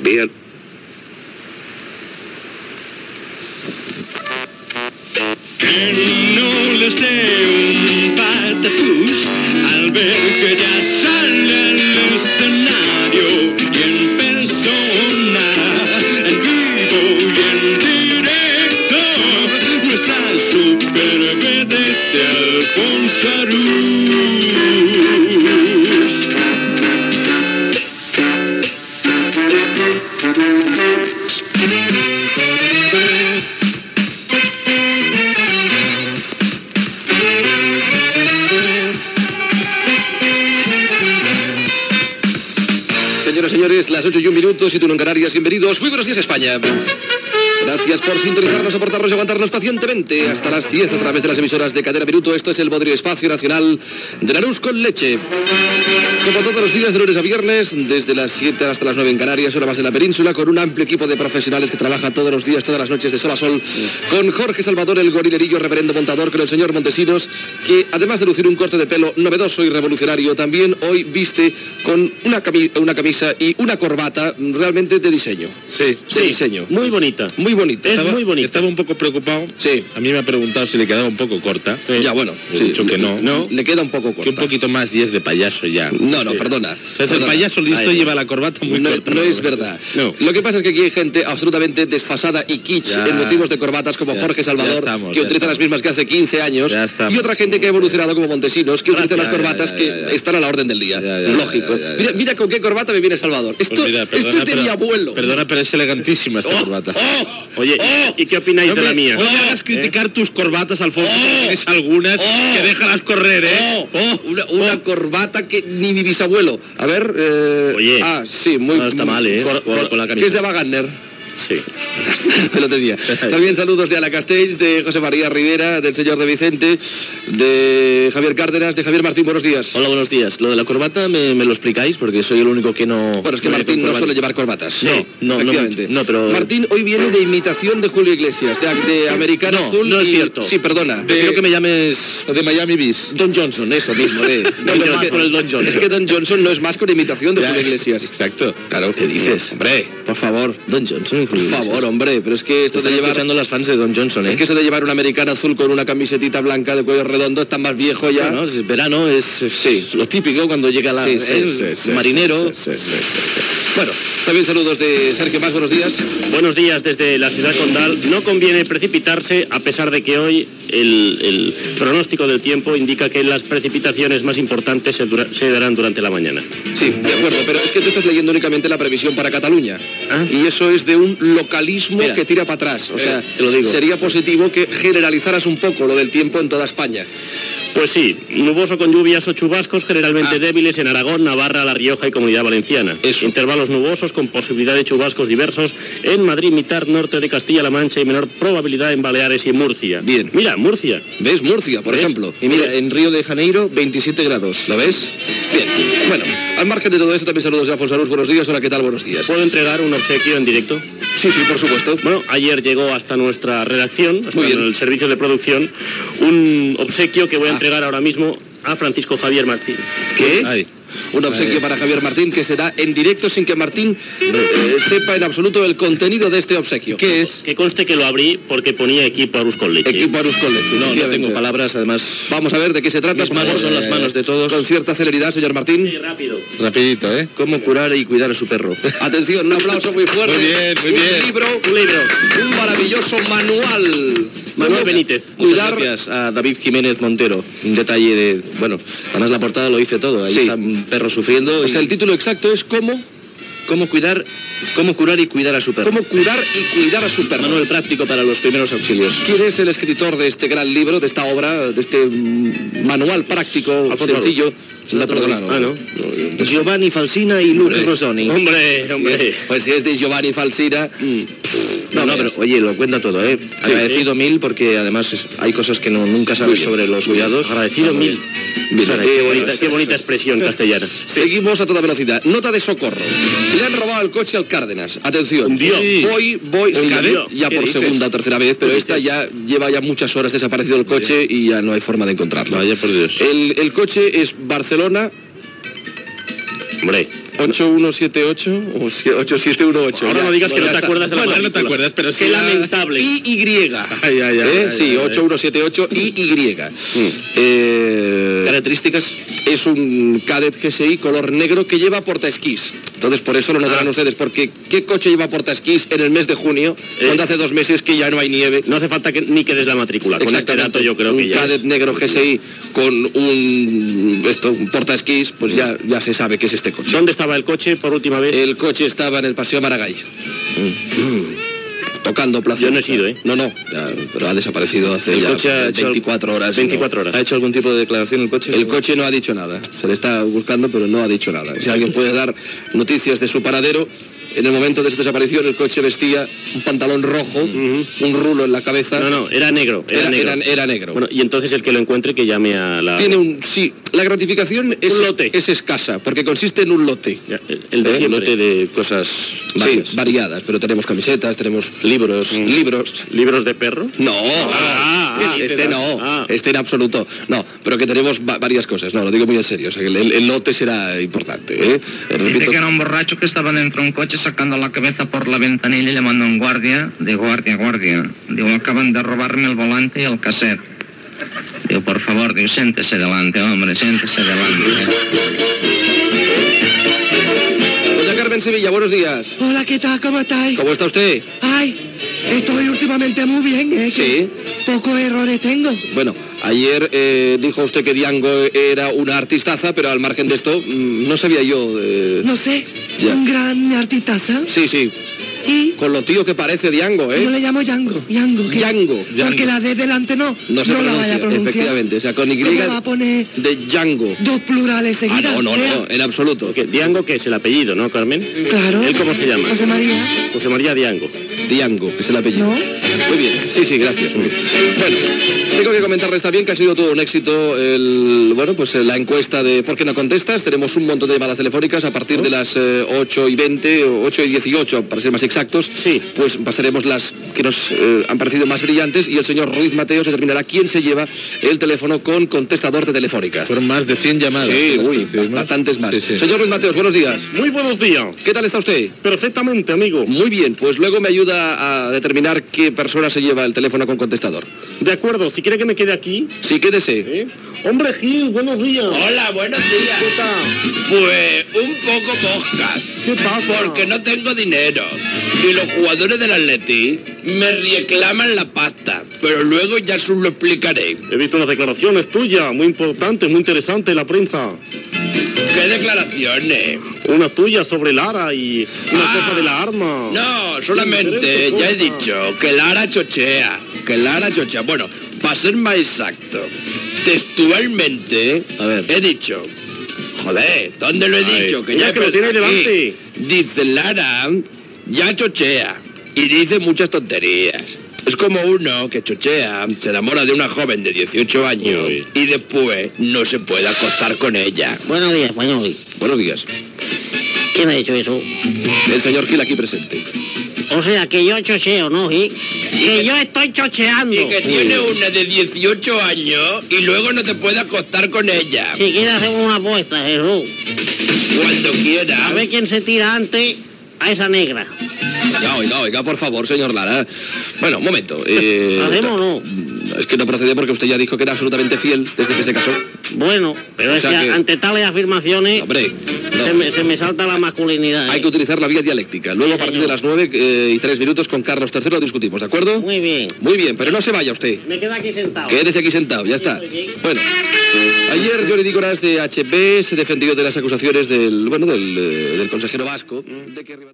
Bien. Que no les dé un patatús al ver que ya sale al escenario y en persona, en vivo y en directo, nuestra super vedette Alfonso Arús. Señoras y señores, las 8:01, y tú en Canarias, bienvenidos. Muy buenos días, España. Gracias por sintonizarnos, soportarnos y aguantarnos pacientemente hasta las 10 a través de las emisoras de Cadena Minuto. Esto es el Bodrio Espacio Nacional de la Luz con Leche. Como todos los días de lunes a viernes, desde las 7 hasta las 9 en Canarias, hora más de la península, con un amplio equipo de profesionales que trabaja todos los días, todas las noches de sol a sol, con Jorge Salvador, el gorilerillo reverendo montador, con el señor Montesinos, que además de lucir un corte de pelo novedoso y revolucionario, también hoy viste con una camisa y una corbata realmente de diseño. Sí. De diseño. Muy bonita. Muy bonita. Muy bonita. Estaba un poco preocupado. Sí. A mí me ha preguntado si le quedaba un poco corta. Ya, bueno. He dicho que no. No, le queda un poco corta. Que un poquito más y es de payaso ya. No, perdona. O sea, el payaso listo lleva la corbata muy corta. No es verdad. No. Lo que pasa es que aquí hay gente absolutamente desfasada y kitsch en motivos de corbatas como Jorge Salvador, que utiliza las mismas que hace 15 años, y otra gente que ha evolucionado como Montesinos, que utiliza las corbatas que están a la orden del día. Lógico. Mira con qué corbata me viene Salvador. Esto es de mi abuelo. Perdona, pero es elegantísima esta corbata. Oye, ¿y qué opináis de la mía? No me hagas criticar tus corbatas, Alfonso, porque tienes algunas que déjalas correr, ¿eh? Una corbata que ni mi bisabuelo. A ver, Oye. Sí, muy... No está mal, ¿eh? Con la camisa. Que es de Wagner. Sí. Me lo tenía. También saludos de Ana Castells, de José María Rivera, del señor de Vicente, de Javier Cárdenas, de Javier Martín. Buenos días. Hola, buenos días. Lo de la corbata me lo explicáis porque soy el único que no... Bueno, es que Martín no suele llevar corbatas. No, pero... Martín hoy viene de imitación de Julio Iglesias, de Americano Azul. No es cierto. Sí, perdona. Quiero que me llames... De Miami Beach. Don Johnson, eso mismo. No, más con el Don Johnson. Es que Don Johnson no es más que una imitación de Julio Iglesias. Exacto. Claro. ¿Qué dices? Hombre, por favor. Don Johnson. Por favor, hombre, pero es que esto de llevar... escuchando las fans de Don Johnson, ¿eh? Es que eso de llevar un americano azul con una camisetita blanca de cuello redondo está más viejo ya. Bueno, es verano, es lo típico cuando llega la... marinero. Bueno, también saludos de Sergio Más, buenos días. Buenos días desde la ciudad condal. No conviene precipitarse, a pesar de que hoy el pronóstico del tiempo indica que las precipitaciones más importantes se darán durante la mañana. Sí, de acuerdo, pero es que tú estás leyendo únicamente la previsión para Cataluña. Y eso es de un localismo que tira para atrás. O sea, te lo digo. Sería positivo que generalizaras un poco lo del tiempo en toda España. Pues sí, nuboso con lluvias o chubascos generalmente débiles en Aragón, Navarra, La Rioja y Comunidad Valenciana. Intervalos nubosos con posibilidad de chubascos diversos en Madrid, mitad norte de Castilla-La Mancha y menor probabilidad en Baleares y Murcia. Bien. Mira, Murcia. ¿Ves? Murcia, por ejemplo. Y mira, en Río de Janeiro, 27 grados. ¿Lo ves? Bien. Bueno, al margen de todo esto, también saludos de Alfonso Arús. Buenos días. Hola, ¿qué tal? Buenos días. ¿Puedo entregar un obsequio en directo? Sí, por supuesto. Bueno, ayer llegó hasta nuestra redacción, hasta el servicio de producción, un obsequio que voy a entregar ahora mismo a Francisco Javier Martín. ¿Qué? Ay. Un obsequio para Javier Martín que se da en directo sin que Martín sepa en absoluto el contenido de este obsequio. ¿Qué es? Que conste que lo abrí porque ponía equipo Arús con leche. Equipo Arús con leche. No tengo palabras, además... Vamos a ver de qué se trata. Mis manos son las manos de todos. Con cierta celeridad, señor Martín. Sí, rápido. Rapidito, ¿eh? Cómo curar y cuidar a su perro. Atención, un aplauso muy fuerte. Muy bien. Un libro. Un maravilloso manual. Manuel Benítez. Muchas gracias a David Jiménez Montero. Un detalle de... Bueno, además la portada lo hice todo. Ahí está un perro sufriendo. O sea, el título exacto es ¿Cómo curar y cuidar a su perro? ¿Cómo curar y cuidar a su perro? Manual práctico para los primeros auxilios. ¿Quién es el escritor de este gran libro, de esta obra, de este manual práctico, sencillo? No, perdonado. Giovanni Falsina y Luca Rosoni. Hombre. Pues si es de Giovanni Falsina... pero oye, lo cuenta todo, ¿eh? Agradecido mil, porque además hay cosas que nunca sabes sobre los cuidados. Agradecido mil. Qué bonita expresión castellana. Seguimos a toda velocidad. Nota de socorro. Le han robado el coche al Cárdenas. Atención. Voy ya por segunda o tercera vez, pero esta ya lleva muchas horas desaparecido el coche y ya no hay forma de encontrarlo. Vaya por Dios. El coche es Barcelona. Hombre. 8178 o 8718. Ahora no digas que no te acuerdas de la Bueno, no te matrícula. acuerdas, pero sí. Qué lamentable. IY. Sí, 8178 IY. Características. Es un Cadet GSI color negro que lleva portaesquís. Entonces por eso lo notarán ustedes, porque ¿qué coche lleva portaesquís en el mes de junio, cuando hace 2 meses que ya no hay nieve? No hace falta ni que des la matrícula. Con este dato yo creo que un ya Cadet negro GSI con un portaesquís, pues ya se sabe que es este coche. ¿Dónde estaba el coche por última vez? El coche estaba en el Paseo Maragall. Tocando Plaza. Yo no he sido, ¿eh? No, pero ha desaparecido hace ya coche ha hecho 24 horas. 24 horas. ¿Ha hecho algún tipo de declaración el coche? El coche no ha dicho nada. Se le está buscando, pero no ha dicho nada. Si alguien puede dar noticias de su paradero, en el momento de su desaparición el coche vestía un pantalón rojo, un rulo en la cabeza. No, era negro. Era negro. Bueno, y entonces el que lo encuentre que llame a la... Sí, la gratificación es, Un lote. Es escasa, porque consiste en un lote. Ya, el de Un siempre. lote de cosas varias. Sí, variadas, pero tenemos camisetas, tenemos libros. ¿Libros de perro? No, este no, este en absoluto. No, pero que tenemos varias cosas. No, lo digo muy en serio. O sea, que el lote será importante. Dice Repito, que era un borracho que estaba dentro de un coche sacando la cabeza por la ventanilla y llamando a un guardia. Digo, guardia. Digo, acaban de robarme el volante y el cassette. Digo, por favor, digo, siéntese delante, hombre, siéntese delante. Doña Carmen Sevilla, buenos días. Hola, ¿qué tal? ¿Cómo estáis? ¿Cómo está usted? Ay, estoy últimamente muy bien, ¿eh? Sí. Pocos errores tengo. Bueno, ayer dijo usted que Diango era una artistaza, pero al margen de esto, no sabía yo. No sé, Ya. un gran artistaza. Sí. Y Con lo tío que parece Diango, yo le llamo Yango. ¿Qué? Yango. Porque la D delante no No se la pronuncia, vaya a pronunciar. efectivamente. O sea, con Y ¿Cómo va a poner de Django. 2 plurales seguidas? No, en absoluto. Diango, que es el apellido, ¿no, Carmen? Claro. ¿Él cómo se llama? José María. José María Diango. Diango, que es el apellido. ¿No? Muy bien, sí, gracias. Bueno, tengo que comentarles también que ha sido todo un éxito la encuesta de ¿por qué no contestas? Tenemos un montón de llamadas telefónicas a partir de las 8:20 o 8:18, para ser más exactos. Sí. Pues pasaremos las que nos han parecido más brillantes y el señor Ruiz Mateos determinará quién se lleva el teléfono con contestador de Telefónica. Fueron más de 100 llamadas. Sí, Entonces, ¿no? bastantes más. Sí. Señor Ruiz Mateos, buenos días. Muy buenos días. ¿Qué tal está usted? Perfectamente, amigo. Muy bien, pues luego me ayuda a determinar qué persona se lleva el teléfono con contestador. De acuerdo, si quiere que me quede aquí. Sí, quédese. ¿Eh? Hombre, Gil, buenos días. Hola, buenos días. ¿Qué tal? Pues un poco mosca. ¿Qué pasa? Porque no tengo dinero. Y los jugadores del Atleti me reclaman la pasta. Pero luego ya se lo explicaré. He visto unas declaraciones tuyas, muy importantes, muy interesantes en la prensa. ¿Qué declaraciones? Una tuya sobre Lara y una cosa de la arma. No, solamente ya he dicho que Lara chochea. Bueno, para ser más exacto, textualmente A ver. he dicho... Joder, ¿dónde lo he dicho? mira que lo tiene ahí delante. Dice Lara, ya chochea. Y dice muchas tonterías. Es como uno que chochea, se enamora de una joven de 18 años Uy. y después no se puede acostar con ella. Buenos días, español. Buenos días. ¿Quién ha hecho eso? El señor Gil aquí presente. O sea, que yo chocheo, ¿no, Gil? Que yo estoy chocheando. Y que tiene una de 18 años y luego no te puede acostar con ella. Si quieres hacemos una apuesta, Jesús. Cuando quiera. A ver quién se tira antes a esa negra. Oiga, por favor, señor Lara. Bueno, un momento. ¿Hacemos o no? Es que no procede porque usted ya dijo que era absolutamente fiel desde que se casó. Bueno, pero O es sea que que- ante tales afirmaciones Hombre, se me salta la masculinidad. hay que utilizar la vía dialéctica. Luego, a partir de las 9:03 con Carlos III lo discutimos, ¿de acuerdo? Muy bien. Muy bien, pero no se vaya usted. Me quedo aquí sentado. Quédese aquí sentado, ya está. Bueno, ayer Jordi Dígoras de HB se defendió de las acusaciones del consejero vasco de que